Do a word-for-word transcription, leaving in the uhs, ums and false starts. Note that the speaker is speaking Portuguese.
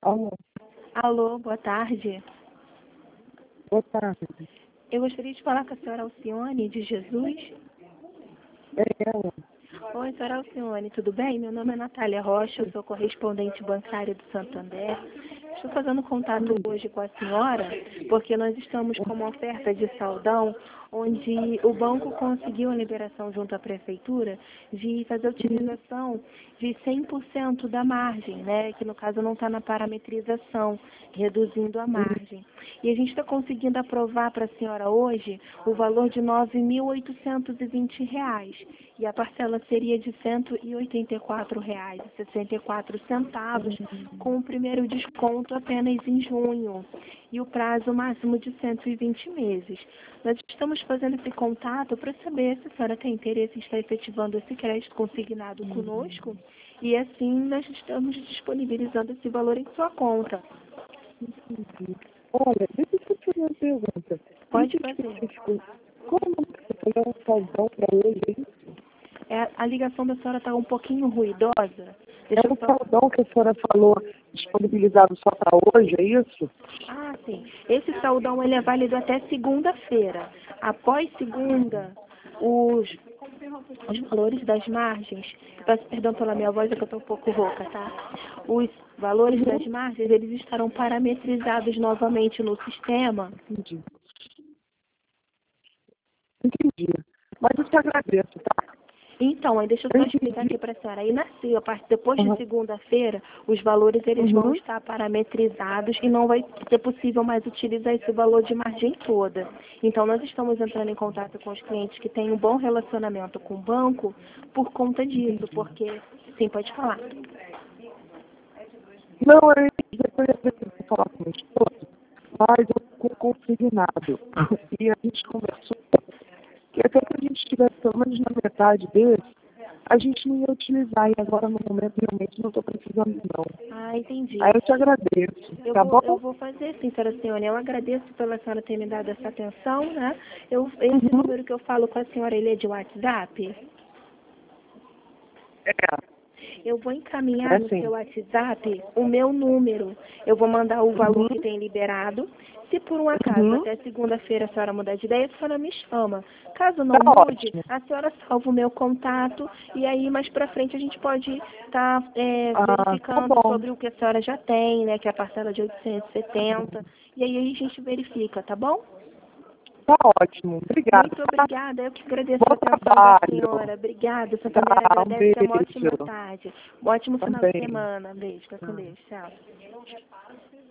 Alô, Alô, boa tarde. boa tarde. Eu gostaria de falar com a senhora Alcione de Jesus. É ela. Oi, senhora Alcione, tudo bem? Meu nome é Natália Rocha, eu sou correspondente bancária do Santander. Estou fazendo contato hoje com a senhora porque nós estamos com uma oferta de saldão onde o banco conseguiu a liberação junto à prefeitura de fazer a utilização de cem por cento da margem, né? Que no caso não está na parametrização, reduzindo a margem. E a gente está conseguindo aprovar para a senhora hoje o valor de nove mil oitocentos e vinte reais. E a parcela seria de cento e oitenta e quatro reais e sessenta e quatro centavos, com o primeiro desconto apenas em junho. E o prazo máximo de cento e vinte meses. Nós estamos fazendo esse contato para saber se a senhora tem interesse em estar efetivando esse crédito consignado conosco. E assim nós estamos disponibilizando esse valor em sua conta. Olha, deixa eu te fazer uma pergunta. Pode Isso fazer. específico, como você falou um saldão para hoje, é isso? É, a ligação da senhora está um pouquinho ruidosa. Deixa É eu um só... saldão que a senhora falou disponibilizado só para hoje, é isso? Ah, sim. Esse saldão ele é válido até segunda-feira. Após segunda, os, os valores das margens, peço perdão pela minha voz, é que eu estou um pouco rouca, tá? Os valores das margens, eles estarão parametrizados novamente no sistema. Entendi. Entendi. Mas eu te agradeço, tá? Então, aí deixa eu só explicar aqui para a senhora. Aí nasceu, a partir depois de Uhum. segunda-feira, os valores eles vão Uhum. estar parametrizados e não vai ser possível mais utilizar esse valor de margem toda. Então, nós estamos entrando em contato com os clientes que têm um bom relacionamento com o banco por conta disso, porque... Sim, pode falar. Não, aí depois eu preciso falar com o meu esposo, mas eu com consignado. E a gente conversou que até que a gente estivesse pelo menos na metade desse, a gente não ia utilizar. E agora, no momento, realmente não estou precisando, não. Ah, entendi. Aí eu te agradeço, Eu tá vou, bom? eu vou fazer sim, senhora Alcione. Eu agradeço pela senhora ter me dado essa atenção, né? Eu, esse Uhum. número que eu falo com a senhora, ele é de WhatsApp? É, Eu vou encaminhar é no sim. seu WhatsApp o meu número. Eu vou mandar o valor Uhum. que tem liberado. Se por um acaso Uhum. até segunda-feira a senhora mudar de ideia, a senhora me chama. Caso Tá não mude, ótimo. a senhora salva o meu contato e aí mais pra frente a gente pode estar Ah, tá verificando bom. sobre o que a senhora já tem, né? Que é a parcela de oitocentos e setenta. E aí a gente verifica, tá bom? Tá ótimo. Obrigada, Muito tá? obrigada. Eu que agradeço a Bom atenção da trabalho. senhora. Obrigada. O Santander Tá, um agradece. Uma ótima beijo. tarde. Um ótimo final de Também. semana. Beijo. Fica com Tá. Deus. Tchau.